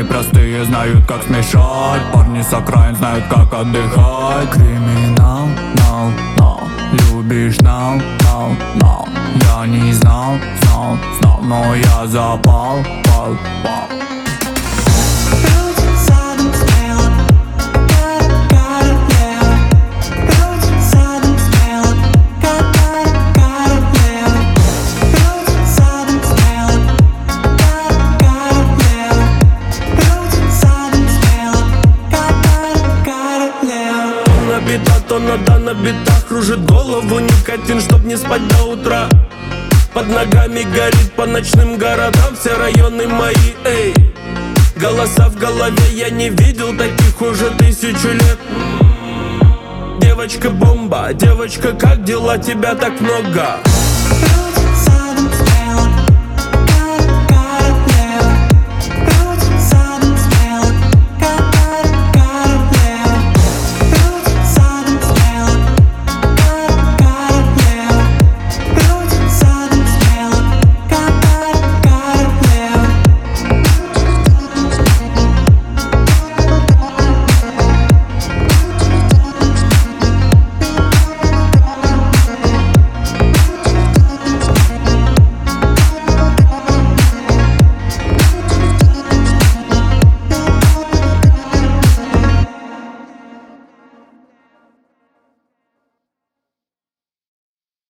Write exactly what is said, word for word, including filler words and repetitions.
простые знают, как смешать. Парни с окраин знают, как отдыхать. Криминал, нау, нау. Любишь нау, нау, нау. Я не знал, знал, знал, но я запал, пал, пал. То надо на битах, кружит голову никотин, чтоб не спать до утра. Под ногами горит по ночным городам все районы мои, эй. Голоса в голове, я не видел таких уже тысячу лет. Девочка бомба, девочка, как дела, тебя так много?